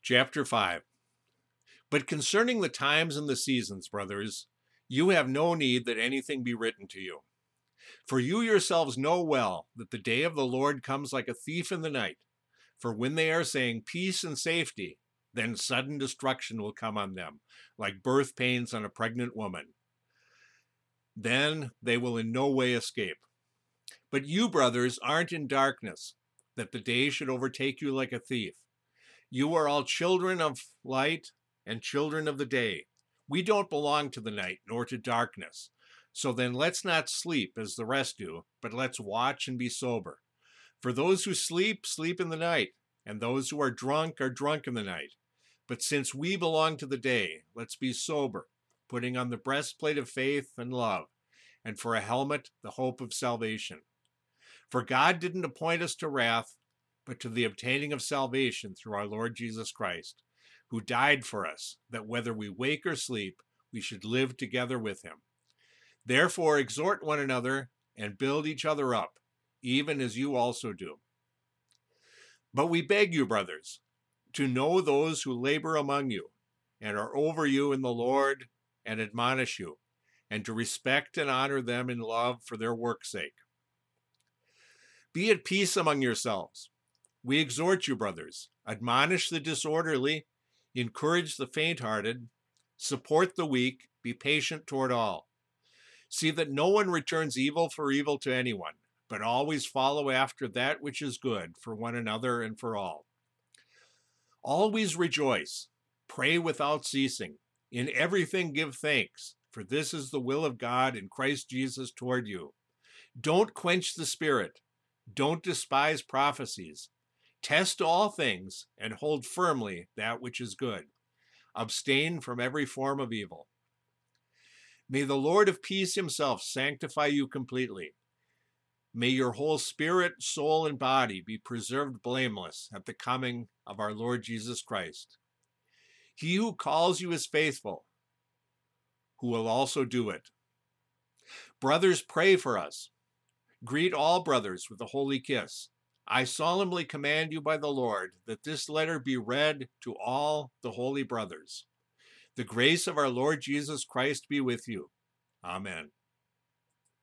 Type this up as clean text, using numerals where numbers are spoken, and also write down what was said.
Chapter 5. But concerning the times and the seasons, brothers, you have no need that anything be written to you. For you yourselves know well that the day of the Lord comes like a thief in the night. For when they are saying peace and safety, then sudden destruction will come on them, like birth pains on a pregnant woman. Then they will in no way escape. But you, brothers, aren't in darkness, that the day should overtake you like a thief. You are all children of light and children of the day. We don't belong to the night nor to darkness. So then let's not sleep as the rest do, but let's watch and be sober. For those who sleep, sleep in the night, and those who are drunk in the night. But since we belong to the day, let's be sober, putting on the breastplate of faith and love, and for a helmet, the hope of salvation. For God didn't appoint us to wrath, but to the obtaining of salvation through our Lord Jesus Christ, who died for us, that whether we wake or sleep, we should live together with him. Therefore exhort one another and build each other up, even as you also do. But we beg you, brothers, to know those who labor among you and are over you in the Lord and admonish you, and to respect and honor them in love for their work's sake. Be at peace among yourselves. We exhort you, brothers, admonish the disorderly, encourage the faint-hearted, support the weak, be patient toward all. See that no one returns evil for evil to anyone, but always follow after that which is good for one another and for all. Always rejoice, pray without ceasing, in everything give thanks, for this is the will of God in Christ Jesus toward you. Don't quench the spirit, don't despise prophecies. Test all things and hold firmly that which is good. Abstain from every form of evil. May the Lord of peace himself sanctify you completely. May your whole spirit, soul, and body be preserved blameless at the coming of our Lord Jesus Christ. He who calls you is faithful, who will also do it. Brothers, pray for us. Greet all brothers with a holy kiss. I solemnly command you by the Lord that this letter be read to all the holy brothers. The grace of our Lord Jesus Christ be with you. Amen.